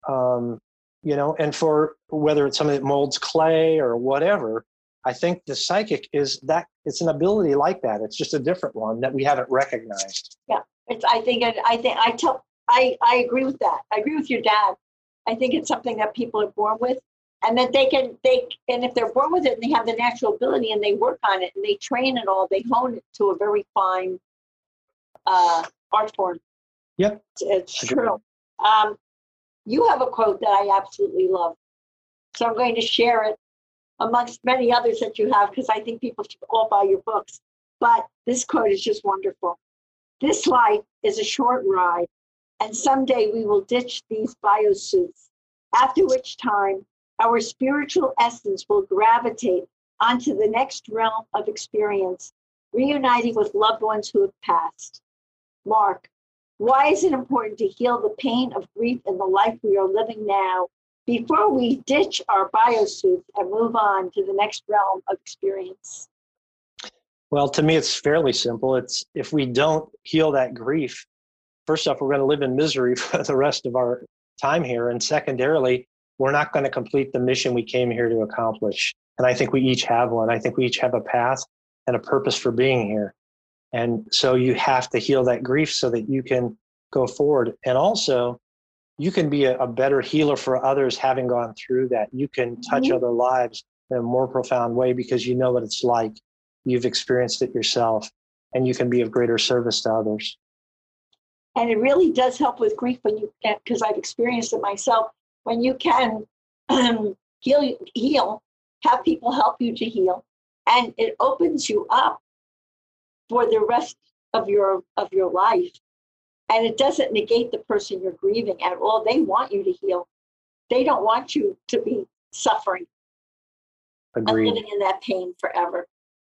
um, you know, and for whether it's something that molds clay or whatever. I think the psychic is that it's an ability like that. It's just a different one that we haven't recognized. Yeah, it's. I think. It, I think. I tell. I. I agree with that. I agree with your dad. I think it's something that people are born with, and that they can. They and if they're born with it, and they have the natural ability, and they work on it, and they train it all, they hone it to a very fine uh, art form. Yep, it's, it's true. Um, you have a quote that I absolutely love, so I'm going to share it amongst many others that you have, because I think people should all buy your books. But this quote is just wonderful. This life is a short ride, and someday we will ditch these biosuits, after which time our spiritual essence will gravitate onto the next realm of experience, reuniting with loved ones who have passed. Mark, why is it important to heal the pain of grief in the life we are living now before we ditch our biosuits and move on to the next realm of experience? Well, to me, it's fairly simple. It's if we don't heal that grief, first off, we're going to live in misery for the rest of our time here. And secondarily, we're not going to complete the mission we came here to accomplish. And I think we each have one. I think we each have a path and a purpose for being here. And so you have to heal that grief so that you can go forward. And also, you can be a, a better healer for others having gone through that. You can touch mm-hmm. other lives in a more profound way because you know what it's like. You've experienced it yourself, and you can be of greater service to others. And it really does help with grief when you can, because I've experienced it myself, when you can um, heal, heal, have people help you to heal, and it opens you up for the rest of your of your life. And it doesn't negate the person you're grieving at all. They want you to heal. They don't want you to be suffering Agreed. and living in that pain forever.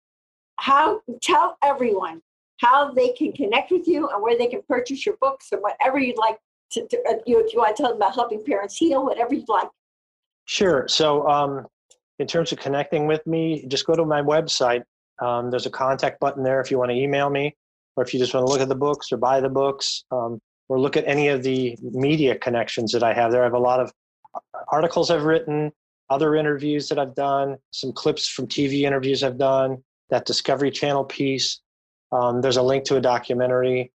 How tell everyone how they can connect with you and where they can purchase your books and whatever you'd like to, to uh, you, if you want to tell them about helping parents heal, whatever you'd like. Sure. So um, in terms of connecting with me, just go to my website. Um, there's a contact button there if you want to email me, or if you just want to look at the books or buy the books, um, or look at any of the media connections that I have there. I have a lot of articles I've written, other interviews that I've done, some clips from T V interviews I've done, that Discovery Channel piece. Um, there's a link to a documentary.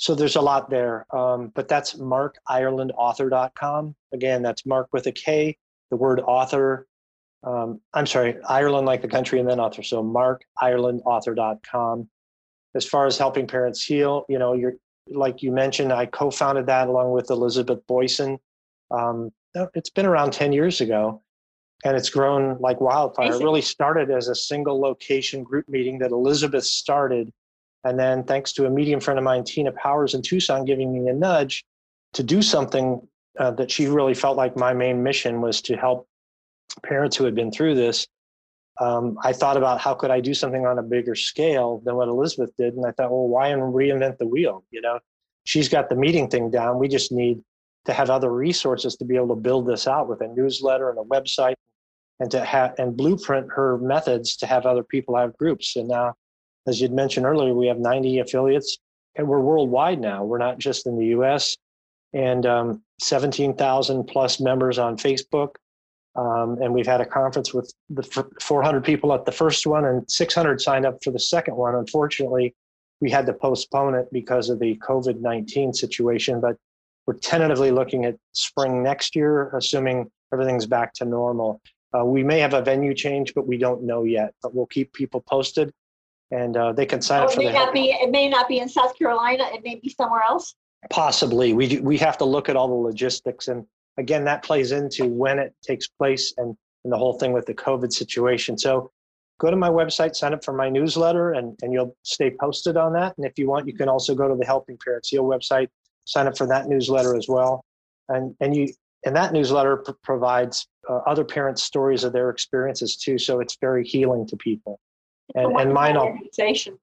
So there's a lot there, um, but that's mark ireland author dot com. Again, that's Mark with a K, the word author. Um, I'm sorry, Ireland like the country and then author. So mark ireland author dot com. As far as helping parents heal, you know, you're like you mentioned, I co-founded that along with Elizabeth Boyson. Um, it's been around ten years ago, and it's grown like wildfire. Amazing. It really started as a single location group meeting that Elizabeth started. And then thanks to a medium friend of mine, Tina Powers in Tucson, giving me a nudge to do something uh, that she really felt like my main mission was to help parents who had been through this. Um, I thought about how could I do something on a bigger scale than what Elizabeth did. And I thought, well, why reinvent the wheel? You know, she's got the meeting thing down. We just need to have other resources to be able to build this out with a newsletter and a website and to have and blueprint her methods to have other people have groups. And now, as you'd mentioned earlier, we have ninety affiliates and we're worldwide now. We're not just in the U S and um, seventeen thousand plus members on Facebook. Um, and we've had a conference with the four hundred people at the first one and six hundred signed up for the second one. Unfortunately, we had to postpone it because of the COVID nineteen situation, but we're tentatively looking at spring next year, assuming everything's back to normal. Uh, we may have a venue change, but we don't know yet, but we'll keep people posted and uh, they can sign oh, up for it may the not be It may not be in South Carolina. It may be somewhere else. Possibly. We, do, we have to look at all the logistics. And again, that plays into when it takes place and, and the whole thing with the COVID situation. So go to my website, sign up for my newsletter, and, and you'll stay posted on that. And if you want, you can also go to the Helping Parents Heal website, sign up for that newsletter as well. And, and, you, and that newsletter pr- provides uh, other parents' stories of their experiences too. So it's very healing to people. And, and mine, organization.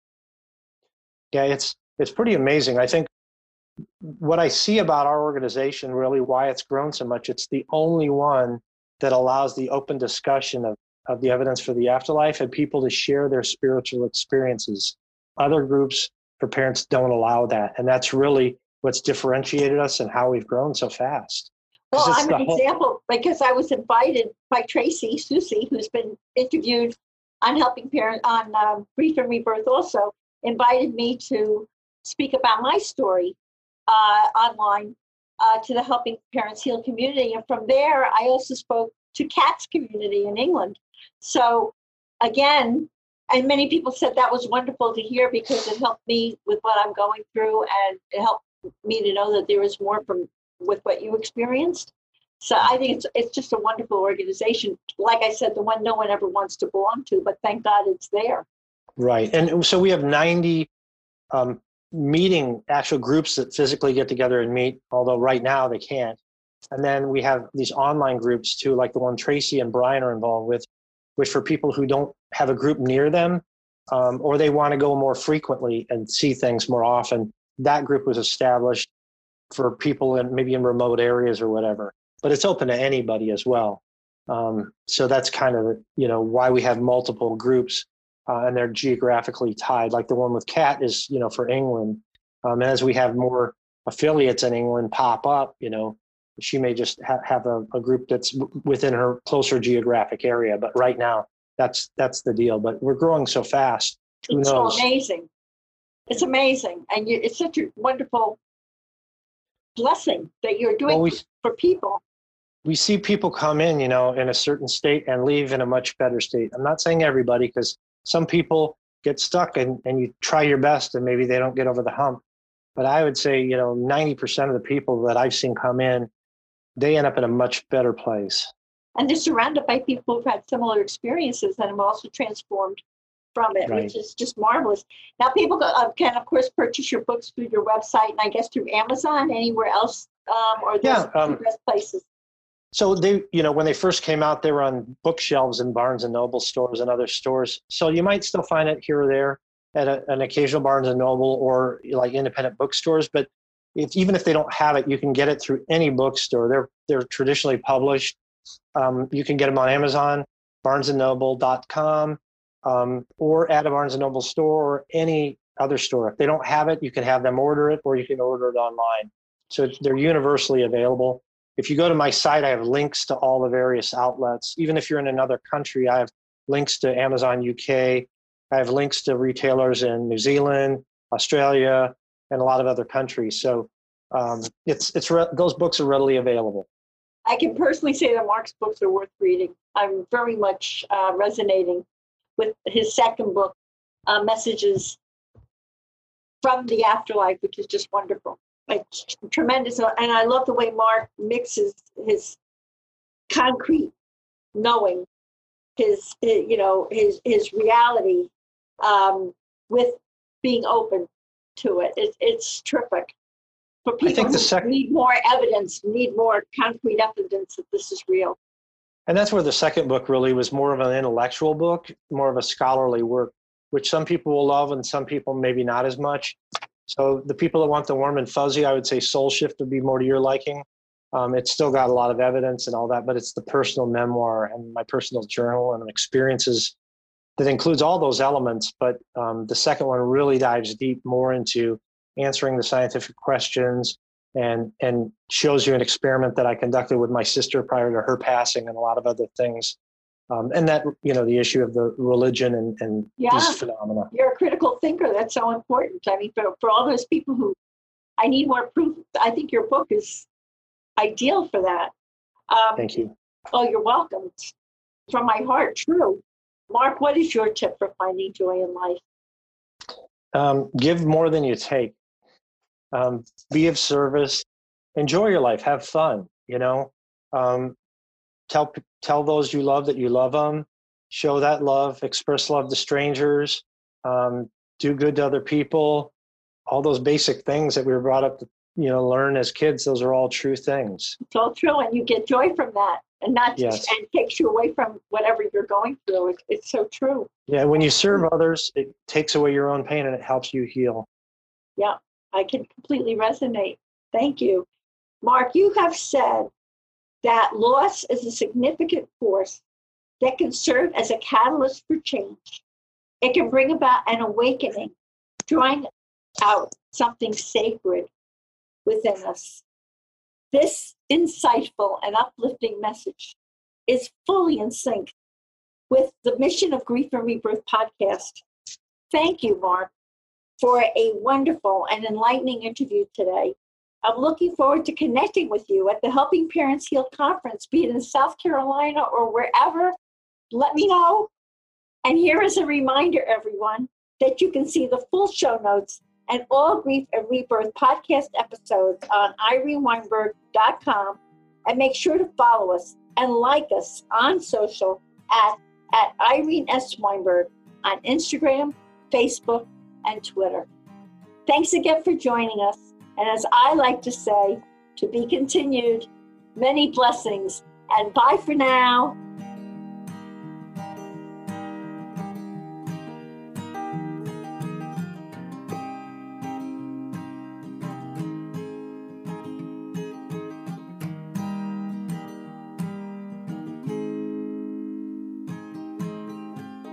Yeah, it's it's pretty amazing. I think what I see about our organization, really why it's grown so much, it's the only one that allows the open discussion of, of the evidence for the afterlife and people to share their spiritual experiences. Other groups for parents don't allow that. And that's really what's differentiated us and how we've grown so fast. Well, I'm an whole- example because I was invited by Tracy Susie, who's been interviewed on Helping Parents on um, Grief and Rebirth also, invited me to speak about my story uh, online uh, to the Helping Parents Heal community. And from there, I also spoke to CATS community in England. So again, and many people said that was wonderful to hear because it helped me with what I'm going through and it helped me to know that there is more from with what you experienced. So I think it's it's just a wonderful organization. Like I said, the one no one ever wants to belong to, but thank God it's there. Right. And so we have ninety um, meeting actual groups that physically get together and meet, although right now they can't. And then we have these online groups too, like the one Tracy and Brian are involved with, which for people who don't have a group near them um, or they want to go more frequently and see things more often, that group was established for people in maybe in remote areas or whatever. But it's open to anybody as well. Um, so that's kind of, you know, why we have multiple groups uh, and they're geographically tied. Like the one with Kat is, you know, for England. Um, as we have more affiliates in England pop up, you know, she may just ha- have a, a group that's w- within her closer geographic area. But right now, that's that's the deal. But we're growing so fast. Who it's knows? so amazing. It's amazing. And you, it's such a wonderful blessing that you're doing well, we, for people. We see people come in, you know, in a certain state and leave in a much better state. I'm not saying everybody, because some people get stuck and, and you try your best and maybe they don't get over the hump. But I would say, you know, ninety percent of the people that I've seen come in, they end up in a much better place. And they're surrounded by people who've had similar experiences and have also transformed from it, Right. which is just marvelous. Now, people uh, can, of course, purchase your books through your website and I guess through Amazon, anywhere else, um, or those Yeah, um, two best places. So they, you know, when they first came out, they were on bookshelves in Barnes and Noble stores and other stores. So you might still find it here or there at a, an occasional Barnes and Noble or like independent bookstores. But if, even if they don't have it, you can get it through any bookstore. They're they're traditionally published. Um, you can get them on Amazon, barnes and noble dot com, um, or at a Barnes and Noble store or any other store. If they don't have it, you can have them order it, or you can order it online. So they're universally available. If you go to my site, I have links to all the various outlets. Even if you're in another country, I have links to Amazon U K. I have links to retailers in New Zealand, Australia, and a lot of other countries. So um, it's it's re- those books are readily available. I can personally say that Mark's books are worth reading. I'm very much uh, resonating with his second book, uh, Messages from the Afterlife, which is just wonderful. Like, tremendous. And I love the way Mark mixes his concrete knowing, his, his you know, his his reality um, with being open to it. it it's terrific. For people I think the who sec- need more evidence, need more concrete evidence that this is real. And that's where the second book really was more of an intellectual book, more of a scholarly work, which some people will love and some people maybe not as much. So the people that want the warm and fuzzy, I would say Soul Shift would be more to your liking. Um, it's still got a lot of evidence and all that, but it's the personal memoir and my personal journal and experiences that includes all those elements. But um, the second one really dives deep more into answering the scientific questions and and shows you an experiment that I conducted with my sister prior to her passing and a lot of other things. Um, and that, you know, the issue of the religion and, and Yeah. these phenomena. You're a critical thinker. That's so important. I mean, for, for all those people who, I need more proof, I think your book is ideal for that. Um, Thank you. Oh, you're welcome. It's from my heart, true. Mark, what is your tip for finding joy in life? Um, give more than you take. Um, be of service. Enjoy your life. Have fun. You know, um, tell tell those you love that you love them. Show that love. Express love to strangers. Um, do good to other people. All those basic things that we were brought up to, you know, learn as kids. Those are all true things. It's all true, and you get joy from that, and not just, Yes. and takes you away from whatever you're going through. It, it's so true. Yeah, when you serve others, it takes away your own pain and it helps you heal. Yeah, I can completely resonate. Thank you. Mark, you have said that loss is a significant force that can serve as a catalyst for change. It can bring about an awakening, drawing out something sacred within us. This insightful and uplifting message is fully in sync with the mission of Grief and Rebirth podcast. Thank you, Mark, for a wonderful and enlightening interview today. I'm looking forward to connecting with you at the Helping Parents Heal conference, be it in South Carolina or wherever. Let me know. And here is a reminder, everyone, that you can see the full show notes and all Grief and Rebirth podcast episodes on irene weinberg dot com. And make sure to follow us and like us on social at, at Irene S. Weinberg on Instagram, Facebook, and Twitter. Thanks again for joining us. And as I like to say, to be continued, many blessings, and bye for now.